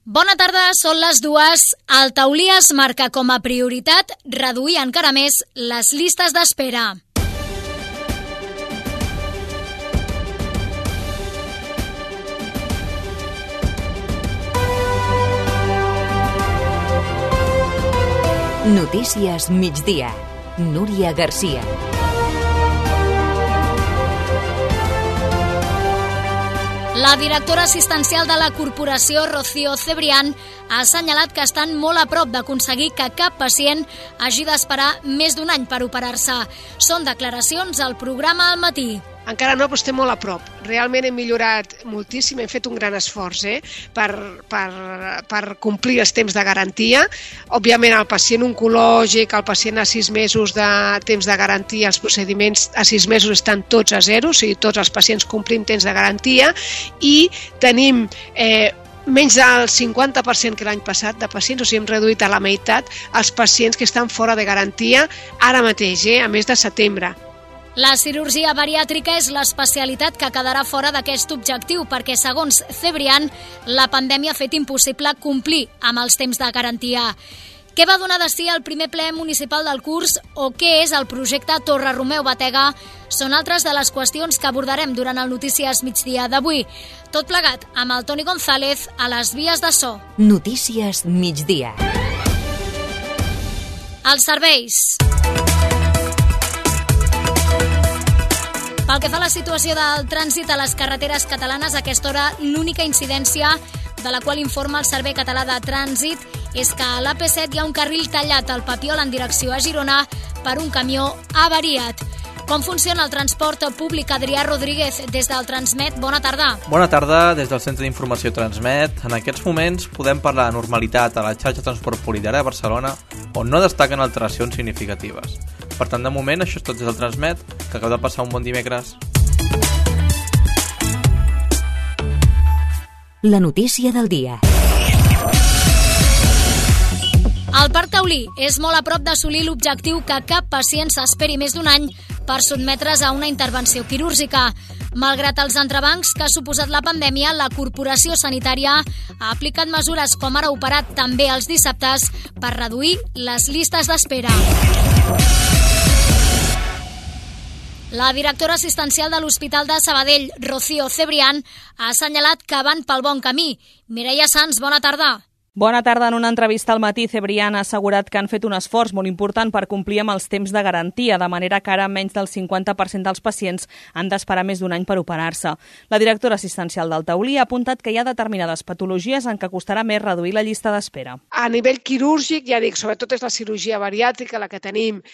Bona tarda, són les 2. El Taulí es marca com a prioritat reduir encara més les llistes d'espera. Notícies migdia. Núria Garcia. La directora assistencial de la corporació, Rocío Cebrián, ha assenyalat que estan molt a prop d'aconseguir que cap pacient hagi d'esperar més d'1 any per operar-se. Són declaracions al programa Al matí. Encara no, però estem molt a prop. Realment hem millorat moltíssim, hem fet un gran esforç per complir els temps de garantia. Òbviament, el pacient oncològic, el pacient a 6 mesos de temps de garantia, els procediments a 6 mesos estan tots a 0, o sigui, tots els pacients complim temps de garantia i tenim menys del 50% que l'any passat de pacients, o sigui, hem reduït a la meitat els pacients que estan fora de garantia ara mateix, a mes de setembre. La cirurgia bariàtrica és l'especialitat que quedarà fora d'aquest objectiu perquè, segons Cebrián, la pandèmia ha fet impossible complir amb els temps de garantia. Què va donar de si el primer ple municipal del curs o què és el projecte Torre Romeu Batega són altres de les qüestions que abordarem durant el Notícies migdia d'avui. Tot plegat amb el Toni González a les vies de so. Notícies migdia. Els serveis. Pel que fa a la situació del trànsit a les carreteres catalanes, a aquesta hora l'única incidència de la qual informa el Servei Català de Trànsit és que a l'AP7 hi ha un carril tallat al Papiol en direcció a Girona per un camió avariat. Com funciona el transport públic? Adrià Rodríguez, des del Transmet, bona tarda. Bona tarda, des del Centre d'Informació Transmet. En aquests moments podem parlar de normalitat a la xarxa de transport polidera de Barcelona, on no destaquen alteracions significatives. Per tant, de moment, això és tot des del Transmet, que acaba de passar un bon dimecres. La notícia del dia. El Parc Taulí és molt a prop d'assolir l'objectiu que cap pacient s'esperi més d'1 any per sotmetre's a una intervenció quirúrgica. Malgrat els entrebancs que ha suposat la pandèmia, la Corporació Sanitària ha aplicat mesures com ara operar també els dissabtes per reduir les llistes d'espera. La directora assistencial de l'Hospital de Sabadell, Rocío Cebrián, ha assenyalat que van pel bon camí. Mireia Sans, bona tarda. Bona tarda. En una entrevista al matí, Cebrián ha assegurat que han fet un esforç molt important per complir amb els temps de garantia, de manera que ara menys del 50% dels pacients han d'esperar més d'1 any per operar-se. La directora assistencial del Taulí ha apuntat que hi ha determinades patologies en què costarà més reduir la llista d'espera. A nivell quirúrgic, ja dic, sobretot és la cirurgia bariàtrica la que tenim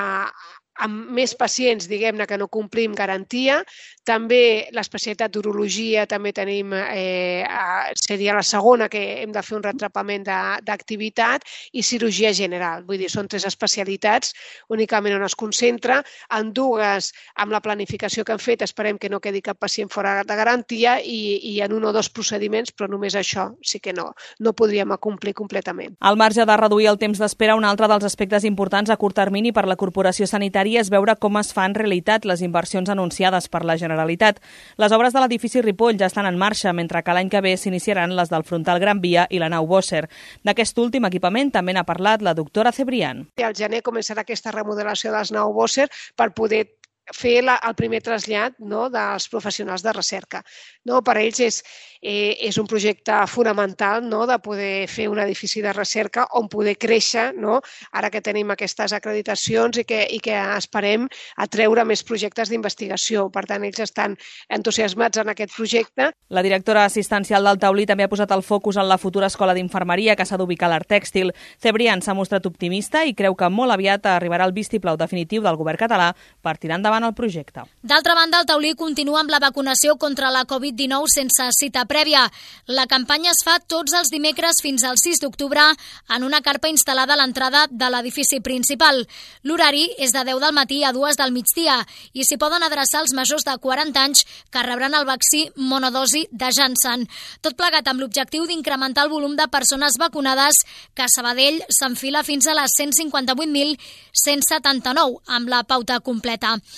amb més pacients, diguem-ne, que no complim garantia. També l'especialitat d'urologia, també tenim, seria la segona, que hem de fer un retrapament d'activitat, i cirurgia general. Vull dir, són 3 especialitats únicament on es concentra. En 2, amb la planificació que hem fet, esperem que no quedi cap pacient fora de garantia i en 1 o 2 procediments, però només això sí que no podríem acomplir completament. Al marge de reduir el temps d'espera, un altre dels aspectes importants a curt termini per la Corporació Sanitària és veure com es fan realitat les inversions anunciades per la Generalitat. Les obres de l'edifici Ripoll ja estan en marxa, mentre que l'any que ve s'iniciaran les del frontal Gran Via i la nau Bosser. D'aquest últim equipament també n'ha parlat la doctora Cebrián. Al gener començarà aquesta remodelació de les nau Bosser per poder fer el primer trasllat, no, dels professionals de recerca. No, per ells és un projecte fonamental, no, de poder fer un edifici de recerca on poder créixer, no, ara que tenim aquestes acreditacions i que esperem atreure més projectes d'investigació. Per tant, ells estan entusiasmats en aquest projecte. La directora assistencial del Taulí també ha posat el focus en la futura escola d'infermeria que s'ha d'ubicar a l'Art Tèxtil. Cebrián s'ha mostrat optimista i creu que molt aviat arribarà el vistiplau definitiu del govern català per tirar endavant el projecte. D'altra banda, el Taulí continua amb la vacunació contra la Covid-19 sense cita prèvia. La campanya es fa tots els dimecres fins al 6 d'octubre en una carpa instal·lada a l'entrada de l'edifici principal. L'horari és de 10 del matí a 2 del migdia i s'hi poden adreçar els majors de 40 anys que rebran el vaccí monodosi de Janssen. Tot plegat amb l'objectiu d'incrementar el volum de persones vacunades, que a Sabadell s'enfila fins a les 158.179 amb la pauta completa.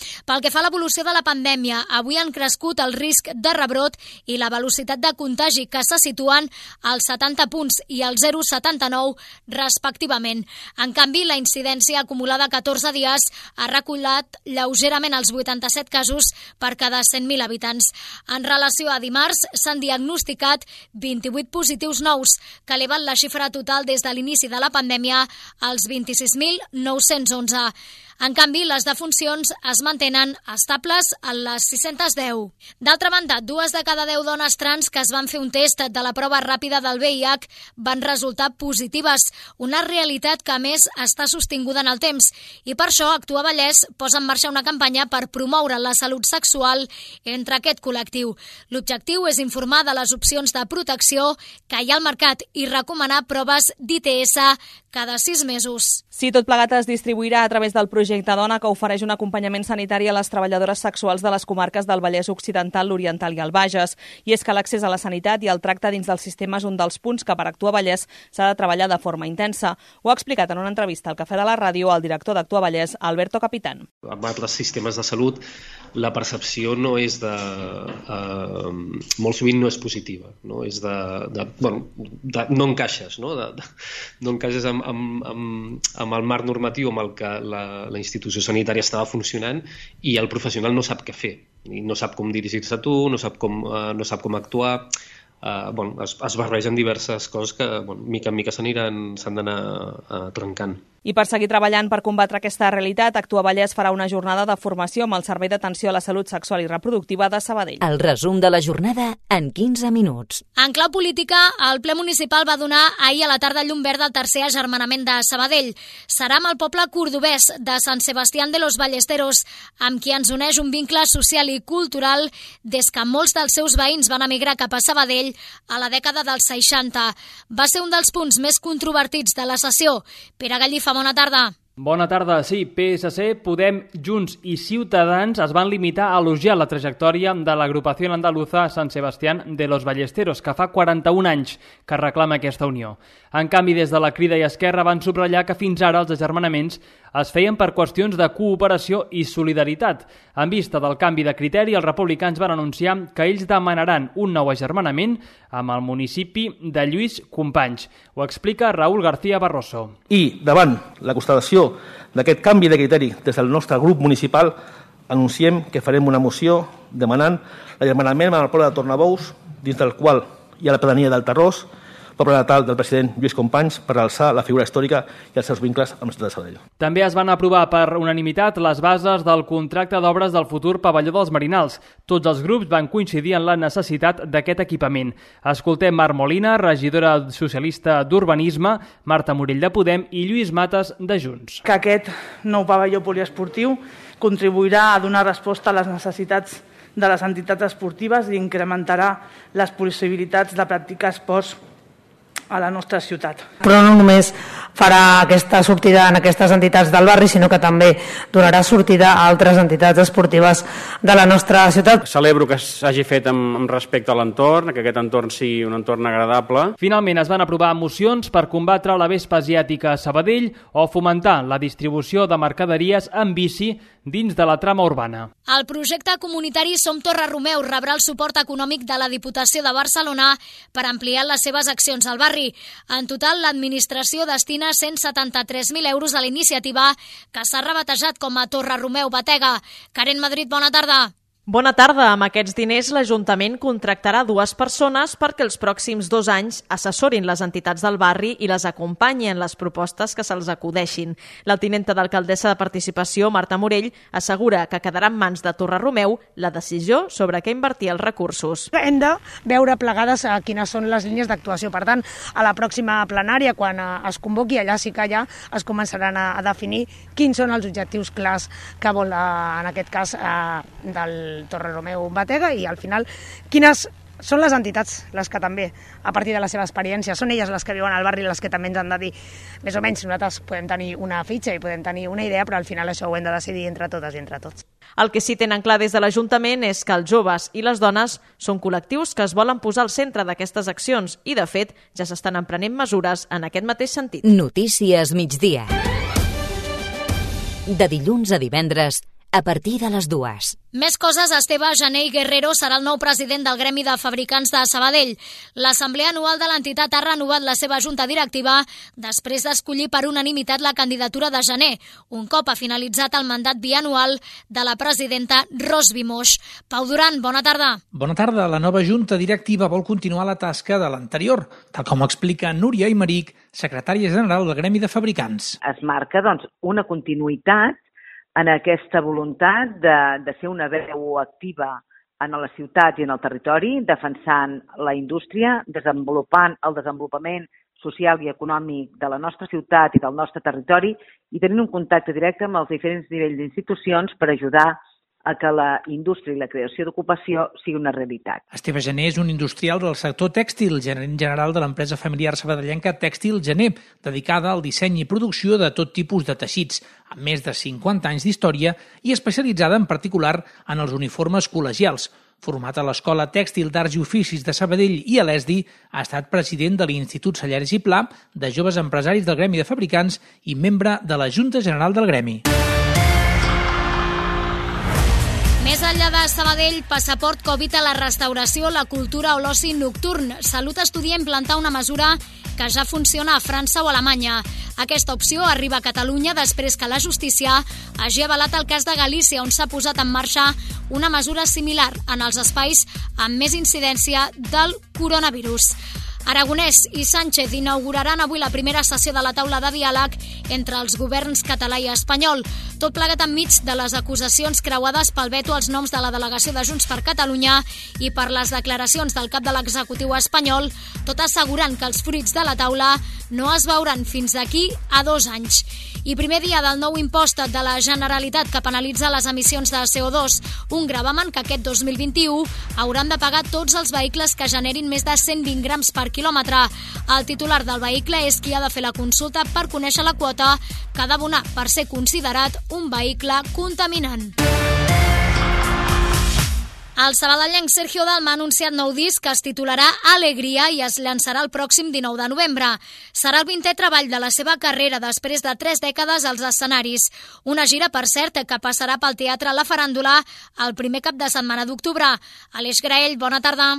Pel que fa a l'evolució de la pandèmia, avui han crescut el risc de rebrot i la velocitat de contagi, que se situen als 70 punts i al 0,79 respectivament. En canvi, la incidència acumulada a 14 dies ha reculat lleugerament els 87 casos per cada 100.000 habitants. En relació a dimarts, s'han diagnosticat 28 positius nous, que eleven la xifra total des de l'inici de la pandèmia als 26.911. En canvi, les defuncions es mantenen estables a les 610. D'altra banda, 2 de cada 10 dones trans que es van fer un test de la prova ràpida del VIH van resultar positives, una realitat que a més està sostinguda en el temps. I per això Actua Vallès posa en marxa una campanya per promoure la salut sexual entre aquest col·lectiu. L'objectiu és informar de les opcions de protecció que hi ha al mercat i recomanar proves d'ITS cada 6 mesos. Sí, tot plegat es distribuirà a través del projecte Dona, que ofereix un acompanyament sanitari a les treballadores sexuals de les comarques del Vallès Occidental, l'Oriental i el Bages. I és que l'accés a la sanitat i el tracte dins del sistema és un dels punts que per Actua Vallès s'ha de treballar de forma intensa. Ho ha explicat en una entrevista al Cafè de la Ràdio el director d'Actua Vallès, Alberto Capitán. Amb altres sistemes de salut, la percepció no és de... molt sovint no és positiva, no? És no encaixes, no? No encaixes amb el marc normatiu amb el que la institució sanitària estava funcionant i el professional no sap què fer, i no sap com dirigir-se a tu, no sap com actuar. Es barregen diverses coses que mica en mica s'han d'anar trencant. I per seguir treballant per combatre aquesta realitat, Actua Vallès farà una jornada de formació amb el Servei d'Atenció a la Salut Sexual i Reproductiva de Sabadell. El resum de la jornada en 15 minuts. En clau política, el ple municipal va donar ahir a la tarda llum verda al tercer agermanament de Sabadell. Serà amb el poble cordobès de Sant Sebastián de los Ballesteros, amb qui ens uneix un vincle social i cultural des que molts dels seus veïns van emigrar cap a Sabadell a la dècada dels 60. Va ser un dels punts més controvertits de la sessió. Pere Gallifa, bona tarda. Bona tarda. Sí, PSC, Podem, Junts i Ciutadans es van limitar a elogiar la trajectòria de l'agrupació andaluza Sant Sebastián de los Ballesteros, que fa 41 anys que reclama aquesta unió. En canvi, des de la Crida i Esquerra van subratllar que fins ara els agermanaments es feien per qüestions de cooperació i solidaritat. En vista del canvi de criteri, els republicans van anunciar que ells demanaran un nou agermanament amb el municipi de Lluís Companys. Ho explica Raúl García Barroso. I davant la constatació d'aquest canvi de criteri des del nostre grup municipal, anunciem que farem una moció demanant l'agermanament amb el poble de Tornabous, dins del qual hi ha la pedania del Tarròs, poble natal del president Lluís Companys, per alçar la figura històrica i els seus vincles amb la ciutat de Sabadell. També es van aprovar per unanimitat les bases del contracte d'obres del futur pavelló dels Marinals. Tots els grups van coincidir en la necessitat d'aquest equipament. Escoltem Mar Molina, regidora socialista d'Urbanisme, Marta Morell de Podem i Lluís Mates de Junts. Que aquest nou pavelló poliesportiu contribuirà a donar resposta a les necessitats de les entitats esportives i incrementarà les possibilitats de practicar esports a la nostra ciutat. Però no només farà aquesta sortida en aquestes entitats del barri, sinó que també donarà sortida a altres entitats esportives de la nostra ciutat. Celebro que s'hagi fet amb respecte a l'entorn, que aquest entorn sigui un entorn agradable. Finalment es van aprovar mocions per combatre la vespa asiàtica a Sabadell o fomentar la distribució de mercaderies en bici dins de la trama urbana. El projecte comunitari Som Torre Romeu rebrà el suport econòmic de la Diputació de Barcelona per ampliar les seves accions al barri. En total, l'administració destina 173.000 euros a la iniciativa, que s'ha rebatejat com a Torre Romeu Batega. Karen Madrid, bona tarda. Bona tarda. Amb aquests diners, l'Ajuntament contractarà 2 persones perquè els pròxims 2 anys assessorin les entitats del barri i les acompanyin en les propostes que se'ls acudeixin. La tinenta d'alcaldessa de Participació, Marta Morell, assegura que quedarà en mans de Torre Romeu la decisió sobre què invertir els recursos. Hem de veure plegades quines són les línies d'actuació. Per tant, a la pròxima plenària, quan es convoqui, allà sí que ja es començaran a definir quins són els objectius clars que vol, en aquest cas, del Torre Romeu Batega, i al final quines són les entitats les que també, a partir de la seva experiència, són elles les que viuen al barri, les que també ens han de dir, més o menys, nosaltres podem tenir una fitxa i podem tenir una idea, però al final això ho hem de decidir entre totes i entre tots. El que sí tenen clar des de l'Ajuntament és que els joves i les dones són col·lectius que es volen posar al centre d'aquestes accions i, de fet, ja s'estan emprenent mesures en aquest mateix sentit. Notícies migdia. De dilluns a divendres, a partir de les 2. Més coses, Esteve Jané i Guerrero serà el nou president del Gremi de Fabricants de Sabadell. L'assemblea anual de l'entitat ha renovat la seva junta directiva després d'escollir per unanimitat la candidatura de Jané, un cop ha finalitzat el mandat bianual de la presidenta Ros Vimoix. Pau Duran, bona tarda. Bona tarda. La nova junta directiva vol continuar la tasca de l'anterior, tal com explica Núria Aymeric, secretària general del Gremi de Fabricants. Es marca una continuïtat en aquesta voluntat de ser una veu activa en la ciutat i en el territori, defensant la indústria, desenvolupant el desenvolupament social i econòmic de la nostra ciutat i del nostre territori i tenint un contacte directe amb els diferents nivells d'institucions per ajudar a que la indústria i la creació d'ocupació sigui una realitat. Esteve Jané és un industrial del sector tèxtil, gerent general de l'empresa familiar sabadellenca Tèxtil Jané, dedicada al disseny i producció de tot tipus de teixits, amb més de 50 anys d'història i especialitzada en particular en els uniformes col·legials. Format a l'Escola Tèxtil d'Arts i Oficis de Sabadell i a l'ESDI, ha estat president de l'Institut Sallares i Pla, de Joves Empresaris del Gremi de Fabricants i membre de la Junta General del Gremi. Més enllà de Sabadell, passaport Covid a la restauració, la cultura o l'oci nocturn. Salut estudia implantar una mesura que ja funciona a França o Alemanya. Aquesta opció arriba a Catalunya després que la justícia hagi avalat el cas de Galícia, on s'ha posat en marxa una mesura similar en els espais amb més incidència del coronavirus. Aragonès i Sánchez inauguraran avui la primera sessió de la taula de diàleg entre els governs català i espanyol, tot plegat enmig de les acusacions creuades pel veto als noms de la delegació de Junts per Catalunya i per les declaracions del cap de l'executiu espanyol, tot assegurant que els fruits de la taula no es veuran fins d'aquí a 2 anys. I primer dia del nou impost de la Generalitat que penalitza les emissions de CO2, un gravamen que aquest 2021 hauran de pagar tots els vehicles que generin més de 120 grams per quilòmetre. El titular del vehicle és qui ha de fer la consulta per conèixer la quota que ha d'abonar per ser considerat un vehicle contaminant. El sabadellenc Sergio Dalma ha anunciat nou disc que es titularà Alegria i es llançarà el pròxim 19 de novembre. Serà el 20è treball de la seva carrera després de 3 dècades als escenaris. Una gira, per cert, que passarà pel Teatre La Faràndula el primer cap de setmana d'octubre. Aleix Graell, bona tarda.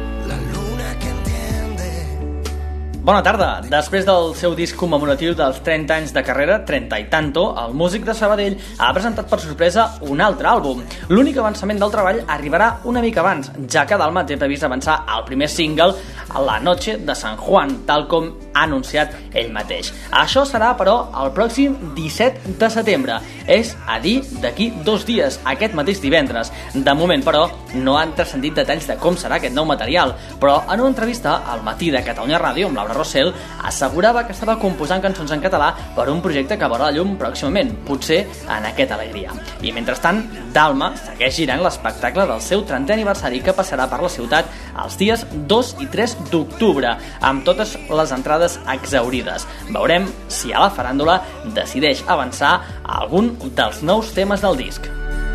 Bona tarda. Després del seu disc commemoratiu dels 30 anys de carrera, 30 i tanto, el músic de Sabadell ha presentat per sorpresa un altre àlbum. L'únic avançament del treball arribarà una mica abans, ja que Dalma té previst avançar el primer single a La Noche de San Juan, tal com ha anunciat ell mateix. Això serà, però, el pròxim 17 de setembre. És a dir, d'aquí 2 dies, aquest mateix divendres. De moment, però, no han transcendit detalls de com serà aquest nou material, però en una entrevista al Matí de Catalunya Ràdio amb Laura Rossell assegurava que estava composant cançons en català per un projecte que veurà la llum pròximament, potser en aquest Alegria. I mentrestant, Dalma segueix girant l'espectacle del seu 30è aniversari que passarà per la ciutat els dies 2 i 3 d'octubre, amb totes les entrades exhaurides. Veurem si a la faràndula decideix avançar a algun dels nous temes del disc.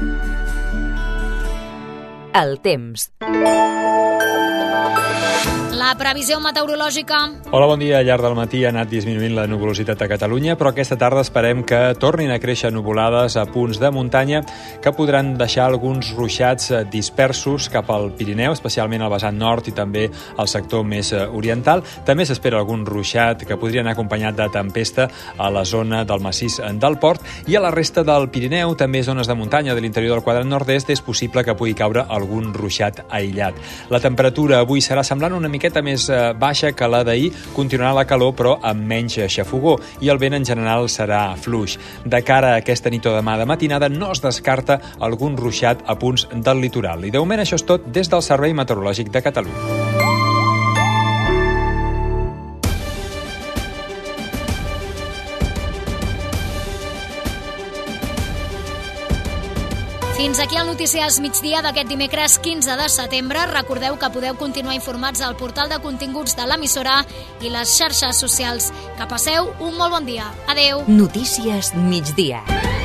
El temps. La previsió meteorològica. Hola, bon dia. Al llarg del matí ha anat disminuint la nuvolositat a Catalunya, però aquesta tarda esperem que tornin a créixer nuvolades a punts de muntanya que podran deixar alguns ruixats dispersos cap al Pirineu, especialment al vessant nord i també al sector més oriental. També s'espera algun ruixat que podria anar acompanyat de tempesta a la zona del massís del Port, i a la resta del Pirineu, també zones de muntanya de l'interior del quadrant nord-est, és possible que pugui caure algun ruixat aïllat. La temperatura avui serà semblant una miqueta més baixa que la d'ahir, continuarà la calor però amb menys xafogor, i el vent en general serà fluix. De cara a aquesta nit o demà de matinada no es descarta algun ruixat a punts del litoral. I de moment això és tot des del Servei Meteorològic de Catalunya. Fins aquí el Notícies Migdia d'aquest dimecres 15 de setembre. Recordeu que podeu continuar informats al portal de continguts de l'emissora i les xarxes socials. Que passeu un molt bon dia. Adeu. Notícies Migdia.